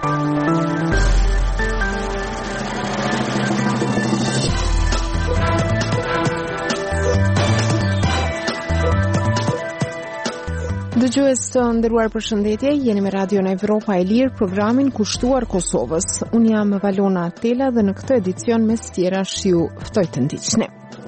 Dëgjues të nderuar, përshëndetje, jeni me Radion Evropa e Lirë, programin kushtuar Kosovës. Unë jam Valona Tela dhe në këtë edicion mes tjerash ju ftoj të ndiqni.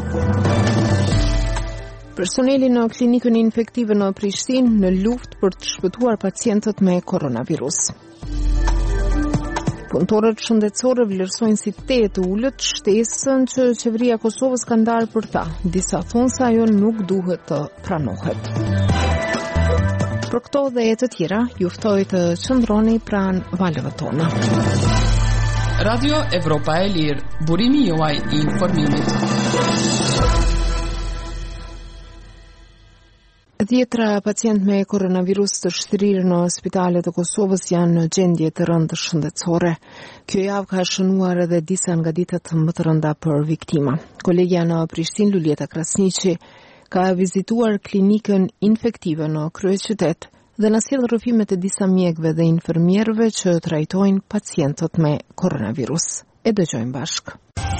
Personeli në klinikën infektive në Prishtinë në luftë për të shpëtuar pacientët me koronavirus. Punëtorët shëndetësorë vlerësojnë si të ulët shtesën që qeveria e Kosovës ka ndarë për ta. Disa thonë se ajo nuk duhet të pranohet. Për këto dhe e të tjera, ju ftoj të qëndroni pranë valëve tona. Radio Evropa e Lirë, burimi juaj I informimit. Dhjetra pacient me koronavirus të shtrirë në spitalet e Kosovës janë në gjendje të rëndë shëndetësore. Kjo javë ka shënuar edhe disa nga ditët më të rënda për viktima. Kolegja në Prishtinë, Luljeta Krasniqi, ka vizituar klinikën infektive në kryeqytet dhe na sjell rrëfimet e disa mjekëve dhe infermierëve që trajtojnë pacientët me koronavirus. E dëgjojmë bashkë.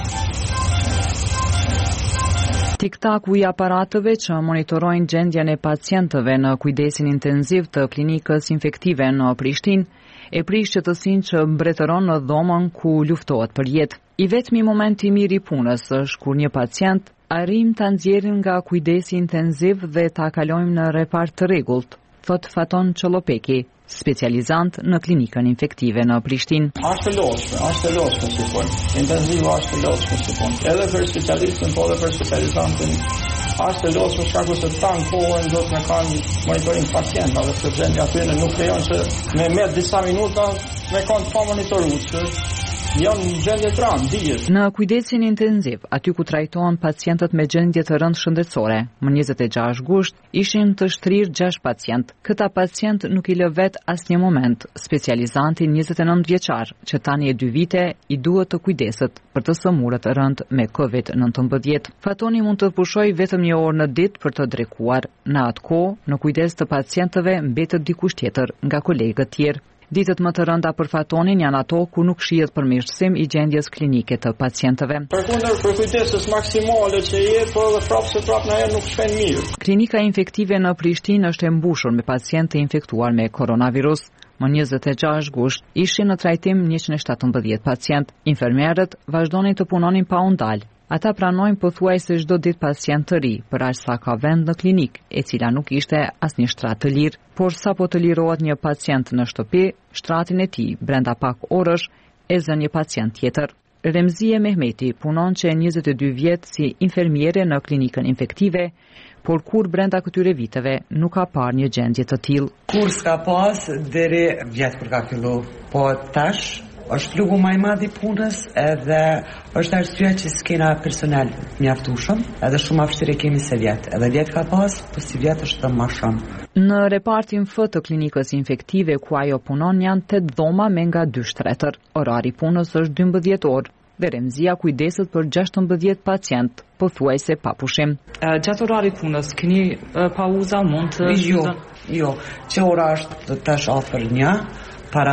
Tiktaku I aparatëve që monitorojnë gjendjen e pacientëve në kujdesin intenziv të klinikës infektive në Prishtinë e prish qëtësinë që mbretëron në dhomën ku luftohet për jetë. I vetmi moment I mirë I punës është kur një pacient arrim ta nxjerrim nga kujdesi intenziv dhe ta kalojmë në repart të rregullt, thot Faton Çollopeki, specializant në klinikën infektive në Prishtinë. Është lodhshme si punë. Intenziva është lodhshme si punë. Edhe për specialistin, po edhe për specializantin. Është lodhshme shkaku se tan kohën do të kanë monitorim pacientave, sepse gjendja aty nuk lejon që me disa minuta me kanë pa monitoruar. Janë në gjendje të rëndë, dijet. Në kujdesin intenziv, aty ku trajtohen pacientët me gjendje të rëndë shëndetësore, më 26 gusht, ishin të shtrirë 6 pacient. Këta pacient nuk I lë vet asnjë moment. Specializanti 29 vjeçar, që tani e 2 vite, I duhet të kujdeset për të sëmurët rënd me COVID-19. Fatoni mund të pushoj vetëm 1 orë në ditë për të drekuar. Në atë kohë, në kujdes të pacientëve mbetet dikush tjetër nga kolegët tjerë. Ditët më të rënda për Fatonin janë ato ku nuk shihet përmirësim I gjendjes klinike të pacientëve. Përkundër për kujdesës maksimale që jetë, po edhe prapë në herë nuk shkojnë mirë. Klinika infektive në Prishtinë është e mbushur me pacientë të infektuar me koronavirus. Më 26 gusht ishin në trajtim 117 pacient. Infermierët vazhdonin të punonin pa u ndalë. Ata pranojnë pothuajse çdo ditë pacient të ri, për aq sa ka vend në klinik, e cila nuk ishte asnjë shtrat të lirë. Por sapo të lirohet një pacient në shtëpi, shtratin e tij brenda pak orësh e zën një pacient tjetër. Remzie Mehmeti punon që 22 vjet si infermiere në klinikën infektive, por kur brenda këtyre viteve nuk ka parë një gjendje të tillë. Kur s'ka pas deri vjet kur ka fillu, po tash është lugu më I madh I punës edhe është arsyeja që s'kena personel mjaftueshëm, edhe shumë vështirë kemi se vjet. Edhe vjet ka pas, po si vjet është më shumë. Në repartin F të klinikës infektive ku ajo punon janë 8 dhoma me nga 2 shtretër. Orari punës është 12 orë dhe remzia kujdeset për 16 pacient, pothuajse pa pushim. Gjatë orarit punës keni pauza mund të Jo, që ora është tash afër 1 para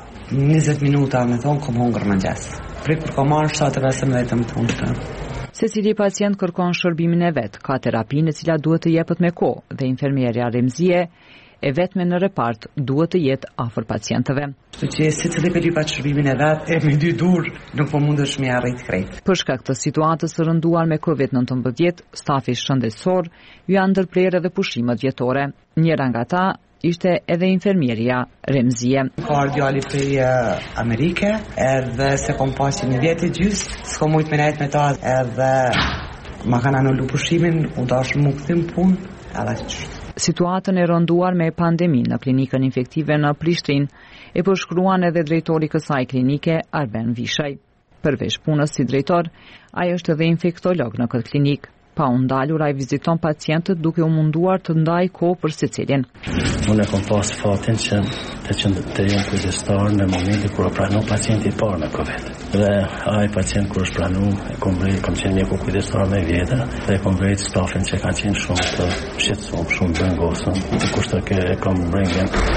20 minuta me thonë kom hongër në gjesë. Prej kur kom marrë 7-15 të më punë. Secili pacient kërkon shërbimin e vet, ka terapinë e cila duhet të jepet me kohë dhe infermierja Remzie e vetme në repart duhet të jetë afër pacientëve. Kështu që secili për shërbimin e vet e me 2 dur nuk po mundesh me arrit krejt. Për shkak të situatës së rënduar me COVID-19, stafi shëndetësor ju janë ndërprerë edhe pushimet vjetore. Njëra nga ta ishte edhe infermieria Remzie. Ka djali prej Amerike, edhe se kom pasi një vjetë gjysë, s'ko mujtë me nejtë me ta, edhe ma kanë anullu pushimin, u dashë më këthim punë, edhe qështë. Situatën e rënduar me pandemin në klinikën infektive në Prishtinë e përshkruan edhe drejtori kësaj klinike, Arben Vishaj. Përveç punës si drejtor, ai është edhe infektolog në këtë klinikë. Pa u ndalur ai viziton pacientët duke u munduar të ndaj kohë për secilin. Unë e kom pas fatin që të jem kujdestar në momentin kur pranu pacienti I parë me COVID. Dhe ai pacient kur është pranu, kom qenë mjeku kujdestar me vjetër dhe kom vrejt stafin që kanë qenë shumë të shqetësuar, shumë bëngosur, të kushtë që kom brengën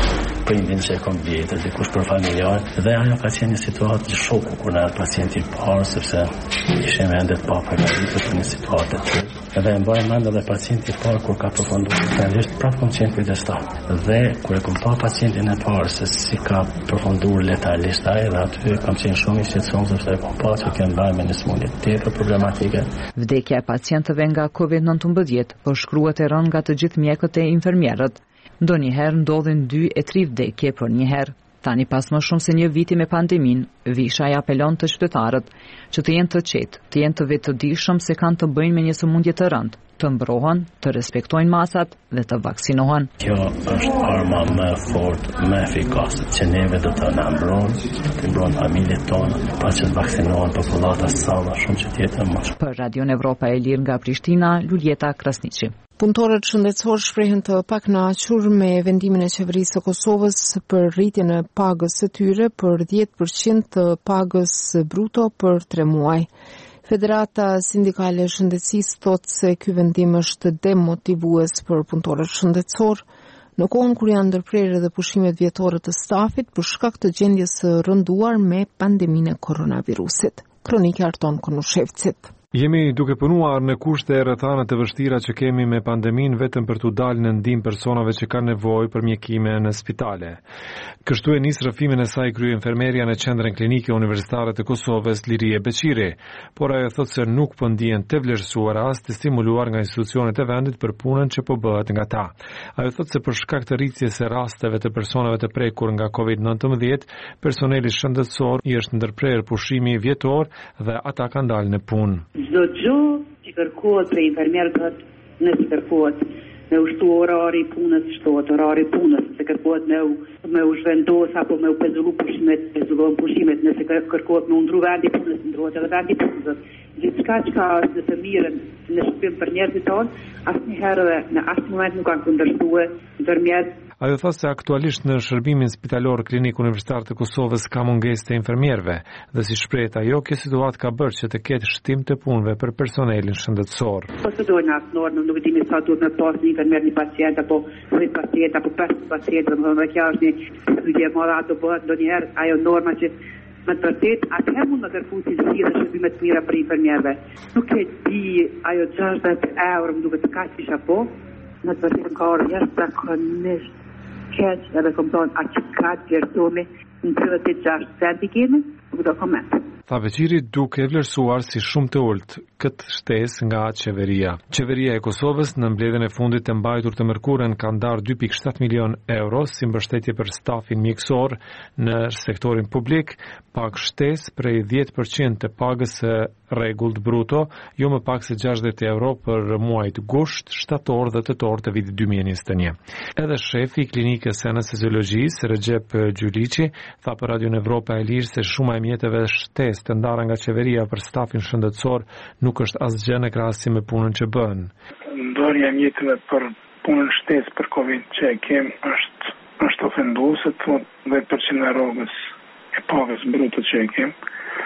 prindin që e kom vjetër, dikush për familjar, dhe ajo ka qenë një situatë shoku kur na pacienti parë, sepse ishim ende të papërgatitur për një situatë të tillë. Edhe e mbaj mend edhe pacienti parë kur ka përfunduar realisht prapë kom qenë kujdestar. Dhe kur e kom pa pacientin e parë se si ka përfunduar letalisht ai, dhe aty kam qenë shumë i shqetësuar sepse e kom pa që kanë bërë me një smundje tepër problematike. Vdekja e pacientëve nga COVID-19 po shkruhet e rënë nga të gjithë mjekët e infermierët. Ndonjëherë ndodhin 2 e 3 vdekje për një herë. Tani pas më shumë se një viti me pandemin, Visha i apelon të qytetarët që të jenë të qetë, të jenë të vetëdijshëm se kanë të bëjnë me një sëmundje të rëndë, të mbrohen, të respektojnë masat dhe të vaksinohen. Kjo është arma më fort, më efikase që neve do të na mbronë, të mbronë familjet tonë, pa që të vaksinohen popullata sa më shumë që tjetër më shumë. Për Radion Evropa e Lirë nga Prishtina, Luljeta Krasniqi. Punëtorët shëndetësor shprehen të pakënaqur me vendimin e qeverisë së Kosovës për rritjen e pagës së tyre për 10% të pagës bruto për 3 muaj. Federata Sindikale e Shëndetësisë thotë se ky vendim është demotivues për punëtorët shëndetësor në kohën kur janë ndërprerë edhe pushimet vjetore të stafit për shkak të gjendjes së rënduar me pandeminë e koronavirusit. Kronika Arton Konushevcit. Jemi duke punuar në kushte e rrethana të vështira që kemi me pandeminë vetëm për t'u dalë në ndihmë personave që kanë nevojë për mjekime në spitale. Kështu e nis rrëfimin e saj krye infermeria në Qendrën Klinike Universitare të Kosovës Lirie Beqiri, por ajo thotë se nuk po ndihen të vlerësuara as të stimuluar nga institucionet e vendit për punën që po bëhet nga ta. Ajo thotë se për shkak të rritjes së rasteve të personave të prekur nga COVID-19, personeli shëndetësor i është ndërprerë pushimi vjetor dhe ata kanë dalë në punë. Çdo gjë që kërkohet për infermierët nëse kërkohet me ushtu orari punës, shtohet orari punës, se kërkohet me u zhvendos apo me u pezullu pushimet, nëse kërkohet me undru vendi punës, ndrohet edhe vendi punës. Gjithçka që ka është në të mirën në shpim për njerëzit tonë, asnjëherë dhe në asnjë moment nuk kanë kundërshtuar ndërmjet. Ajo thotë se aktualisht në shërbimin spitalor Klinik Universitar të Kosovës ka mungesë të infermierëve dhe si shprehet ajo, kjo situatë ka bërë që të ketë shtim të punëve për personelin shëndetësor. Po të dojnë atë normë, nuk dimi sa duhet me pas një infermier, një pacient apo 10 pacient apo 5 pacient, dhe kjo është një studie modha do bëhet ndonjëherë ajo norma që me të vërtet atëherë mund të kërkojë cilësi dhe shërbime të mira për infermierëve. Nuk e di ajo 60 euro më duket kaq isha po, në të vërtetë ka orë jashtëzakonisht keq edhe kom thonë a që ka gjertome në 36 centi kemi, nuk do koment. Tha Beqiri duke vlerësuar si shumë të ultë këtë shtesë nga qeveria. Qeveria e Kosovës në mbledhjen e fundit të mbajtur të mërkurën ka ndarë 2.7 milion euro si mbështetje për stafin mjekësor në sektorin publik, pak shtesë prej 10% të pagës së rregullt bruto, jo më pak se 60 euro për muajt gusht, shtator dhe tetor të vitit 2021. Edhe shefi i klinikës së anesteziologjisë, Recep Gjyliçi, tha për Radion Evropa e Lirë se shuma e mjeteve shtesë të ndara nga qeveria për stafin shëndetësor nuk është asgjë në krahasim me punën që bën. Ndarja e mjeteve për punën shtesë për Covid që e kem është ofenduese, thotë 10% e rrogës e pagës bruto që e kem,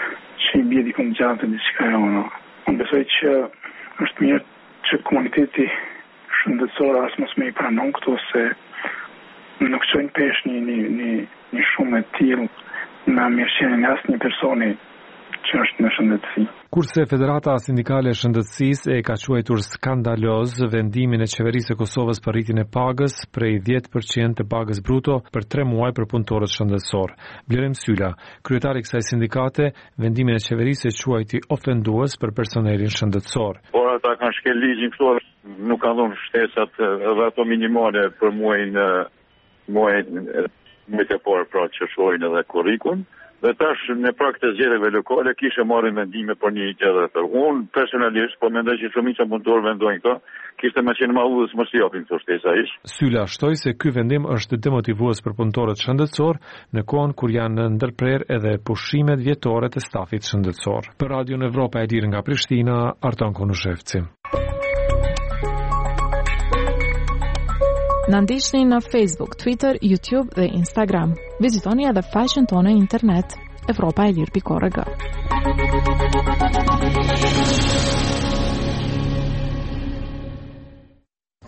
që i bie dikon gjatë diçka e ono. Unë besoj që është mirë që komuniteti shëndetësor as mos me i pranon këto se nuk çojnë pesh një shumë e tillë në mirëqenien e asnjë personi që është në shëndetësi. Kurse Federata Sindikale e Shëndetësisë e ka quajtur skandaloz vendimin e qeverisë së Kosovës për rritjen e pagës prej 10% të pagës bruto për 3 muaj për punëtorët shëndetësor. Blerem Syla, kryetari i kësaj sindikate, vendimin e qeverisë e quajti ofendues për personelin shëndetësor. Por ata kanë shkel ligjin këtu, nuk kanë dhënë shtesat edhe ato minimale për muajin e parë, pra që shohin edhe kurrikun. Dhe tash në prag të zgjedhjeve lokale kishte marrë mendime për një gjë tjetër. Unë personalisht po mendoj që shumica punëtorë vendojnë këto, kishte më qenë më udhës mos i japin këto shtesa ish. Syla shtoi se ky vendim është demotivues për punëtorët shëndetësor në kohën kur janë ndërprerë edhe pushimet vjetore të stafit shëndetësor. Për Radion Evropa e Lirë nga Prishtina, Arton Konushevci. Na ndiqni në Facebook, Twitter, YouTube dhe Instagram. Vizitoni edhe faqen tonë internet evropaelir.org.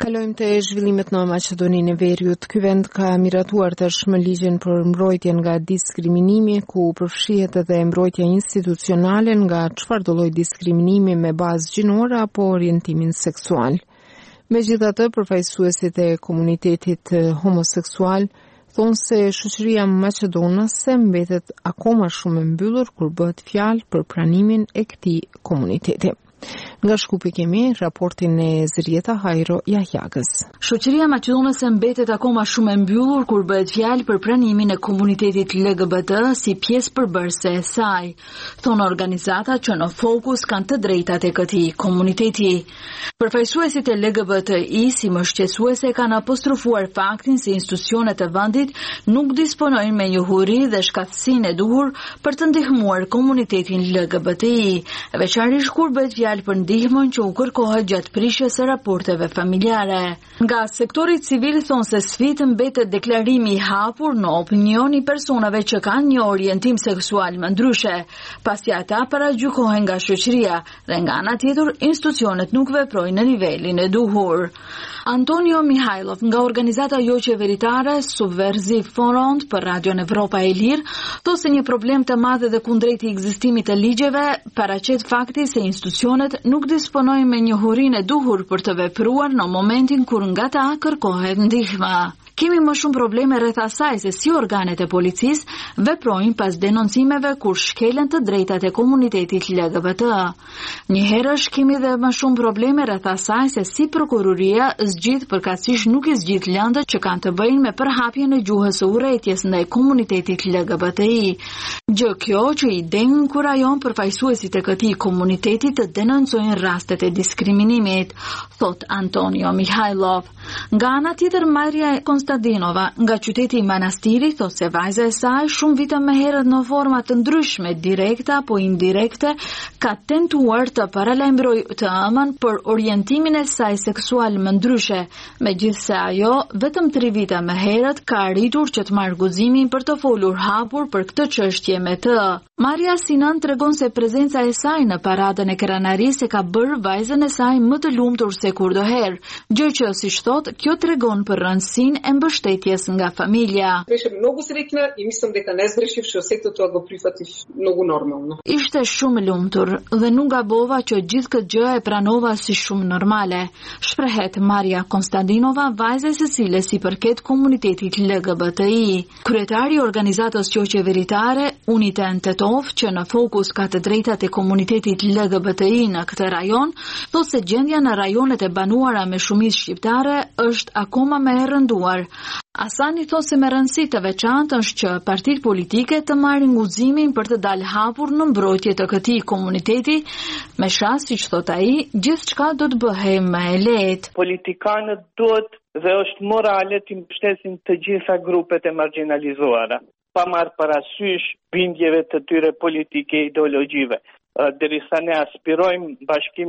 Kalojmë te zhvillimet në Maqedoninë e Veriut. Ky vend ka miratuar tashmë ligjin për mbrojtjen nga diskriminimi, ku përfshihet edhe mbrojtja institucionale nga çfarëdo lloj diskriminimi me bazë gjinore apo orientimin seksual. Megjithatë, përfaqësuesit e komunitetit homoseksual thonë se shoqëria maqedonase mbetet akoma shumë e mbyllur kur bëhet fjalë për pranimin e këtij komuniteti. Nga Shkupi kemi raportin e Zrieta Hajro Jahjagës. Shoqëria maqedonase mbetet akoma shumë e mbyllur kur bëhet fjalë për pranimin e komunitetit LGBT si pjesë përbërëse e saj. Thonë organizatat që në fokus kanë të drejtat e këtij komuniteti. Përfaqësuesit e LGBTI si mbështetësuese kanë apostrofuar faktin se institucionet e vendit nuk disponojnë me njohuri dhe shkatësinë e duhur për të ndihmuar komunitetin LGBTI, veçanërisht kur bëhet fjalë për ndihmën që u kërkohet gjatë prishjes së raporteve familjare. Nga sektori civil thonë se sfidë mbetet deklarimi i hapur në opinion i personave që kanë një orientim seksual më ndryshe, pasi ata paragjykohen nga shoqëria dhe nga ana tjetër institucionet nuk veprojnë në nivelin e duhur. Antonio Mihajlov nga organizata jo qeveritare Subversive Front për Radion Evropa e Lirë thotë se një problem të madh dhe kundrejt i ekzistimit të ligjeve paraqet fakti se institucionet nuk disponojnë me njohurinë e duhur për të vepruar në momentin kur nga ta kërkohet ndihmë. Kemi më shumë probleme rreth asaj se si organet e policisë veprojnë pas denoncimeve kur shkelen të drejtat e komunitetit LGBT. Njëherësh kemi dhe më shumë probleme rreth asaj se si prokuroria zgjidh përkatësisht nuk i zgjidh lëndët që kanë të bëjnë me përhapjen e gjuhës së urrëties ndaj komunitetit LGBTI. Gjë kjo që i inkurajon përfaqësuesit e këtij komuniteti të denoncojnë rastet e diskriminimit, thot Antonio Mihajlov. Nga ana tjetër, Maria Konstadinova nga qyteti i Manastirit thotë se vajza e saj shumë vite më herët në forma të ndryshme, direkte apo indirekte, ka tentuar të paralajmërojë të ëmën për orientimin e saj seksual më ndryshe, megjithse ajo vetëm 3 vite më herët ka arritur që të marrë guximin për të folur hapur për këtë çështje me të. Maria Sinan tregon se prezenca e saj në paradën e krenarisë ka bërë vajzën e saj më të lumtur se kurdoherë, gjë që siç thotë, kjo tregon për rëndësinë e mbështetjes nga familja. Беше много среќна и мислам дека не сгрешив што сето тоа го прифатив многу нормално. Ishte shumë lumtur dhe nuk gabova që gjithë këtë gjë e pranova si shumë normale, shprehet Maria Konstadinova, vajza e cilës i përket komunitetit LGBTI. Kryetari i organizatës jo qeveritare Uniten Tetov, që në fokus ka të drejtat e komunitetit LGBTI në këtë rajon, thotë se gjendja në rajonet e banuara me shumicë shqiptare është akoma më e rënduar. Asani thotë se me rëndësi të veçantë është që partitë politike të marrin guximin për të dalë hapur në mbrojtje të këtij komuniteti, me shans, siç thot ai, gjithçka do të bëhej më e lehtë. Politikanët duhet dhe është morale të mbështesin të gjitha grupet e marginalizuara, pa marrë parasysh bindjeve të tyre politike ideologjive. Derisa ne aspirojmë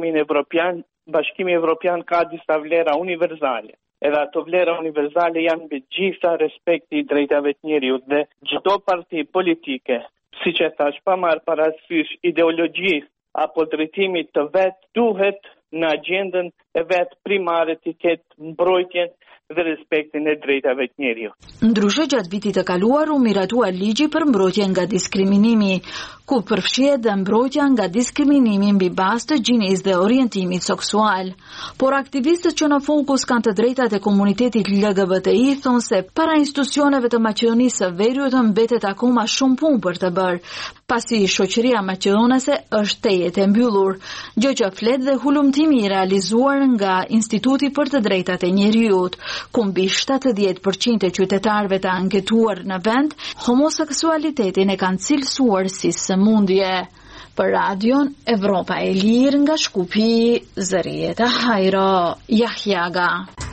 Bashkimi Evropian ka disa vlera universale. Edhe ato vlera universale janë mbi gjitha respekti i drejtave të njeriut dhe çdo parti politike, siç e thash, pa marrë parasysh ideologjisë apo drejtimit të vet, duhet në agjendën e vet primare të ketë mbrojtjen dhe respektin e drejtave të njeriut. Ndryshe, gjatë vitit të kaluar u miratua ligji për mbrojtje nga diskriminimi, ku përfshihet dhe mbrojtja nga diskriminimi mbi bazë të gjinisë dhe orientimit seksual. Por aktivistët që në fokus kanë të drejtat e komunitetit LGBTI thonë se para institucioneve të Maqedonisë së Veriut mbetet akoma shumë punë për të bërë, pasi shoqëria maqedonase është tejet e mbyllur, gjë që flet dhe hulumtimi i realizuar nga Instituti për të Drejtat e Njeriut, ku mbi 70% e qytetarëve të anketuar në vend, homoseksualitetin e kanë cilësuar si sëmundje. Për Radion Evropa e Lirë nga Shkupi, Zrieta Hajro Jahjaga.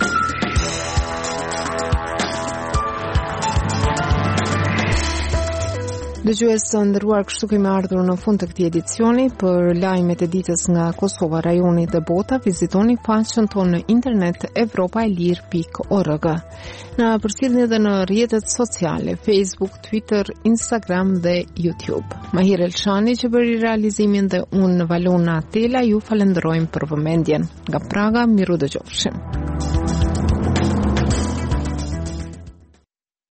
Dëgjues të nderuar, kështu kemi ardhur në fund të këtij edicioni. Për lajmet e ditës nga Kosova, rajoni dhe bota, vizitoni faqen tonë në internet europaelir.org. Na përcjellni edhe në rrjetet sociale, Facebook, Twitter, Instagram dhe YouTube. Mahir Elshani që bëri realizimin dhe unë Valona Tela ju falenderojmë për vëmendjen. Nga Praga, miru dëgjofshim.